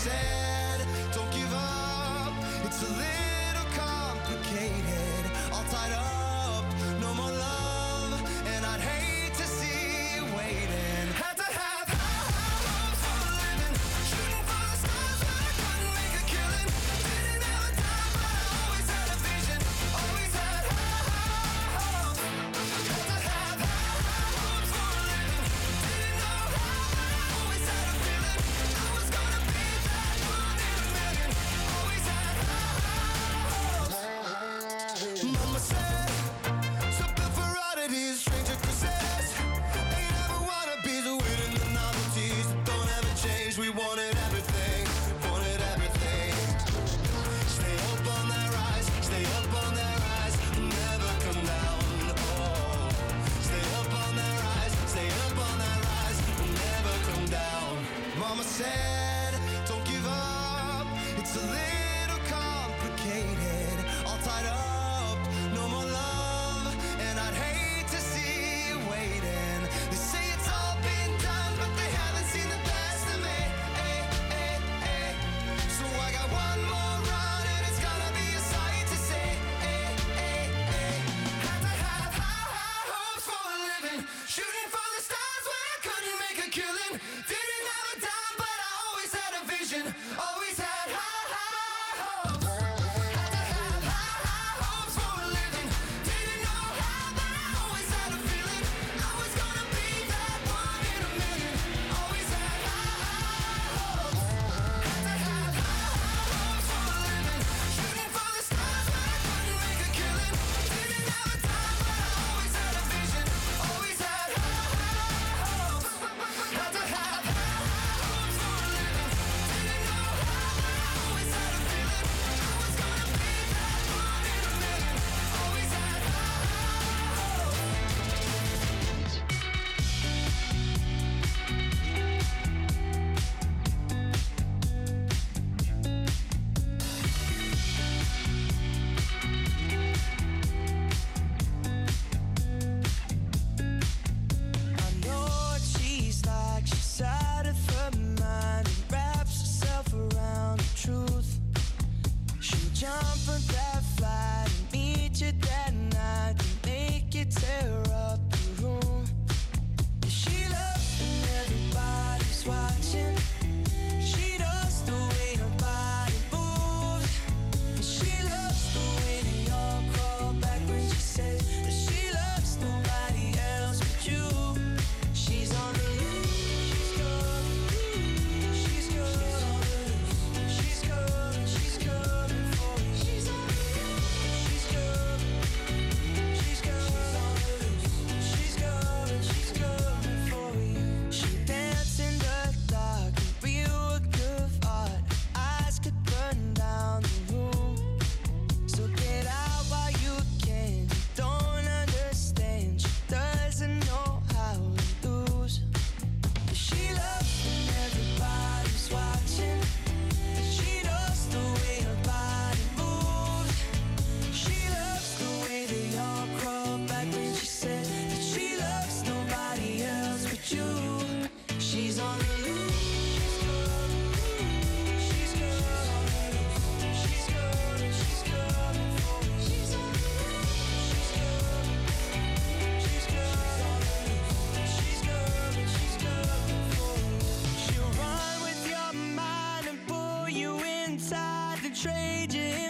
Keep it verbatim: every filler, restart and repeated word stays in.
said, don't give up, it's a little complicated, all tied up, no more love, and I'd hate to see you waiting. Had to have high, high hopes for a living, shooting for the stars when I couldn't make a killing, didn't have a dime but I always had a vision, always had high, high hopes. Had to have high, high hopes for a living, didn't know how but I always had a feeling, I was gonna be that one in a million, always had high, high hopes. Mama said, so built for oddities, stranger kisses, ain't ever wanna be the winning the novelties that don't ever change. We wanted everything, wanted everything. Stay up on that rise, stay up on that rise, never come down. Oh, stay up on that rise, stay up on that rise, never come down. Mama said, don't give up, it's a little complicated, all tied up, no more love, and I'd hate to see you waiting. They say it's all been done, but they haven't seen the best of me. Eh, eh, eh. So I got one more run, and it's gonna be a sight to see. Eh, eh, eh. Had to have high, high hopes for a living, shooting for the stars when I couldn't make a killing. Didn't have a dime, but I always had a vision, always had high, high hopes. Had to have high, high hopes for a living, didn't know how, but I always had a feeling, I was gonna be that one in a million, always had high, high hopes. Had to have high, high hopes for a living, shooting for the stars when I couldn't make a killing. Didn't have a dime, but I always had a vision, always had high, high hopes. Had to have high, high hopes for a living, didn't know how, but I always had a feeling, I was gonna be that one in a million, always had high, high hopes. I know what she's like, she's out of her mind and wraps herself around the truth. She'll jump on that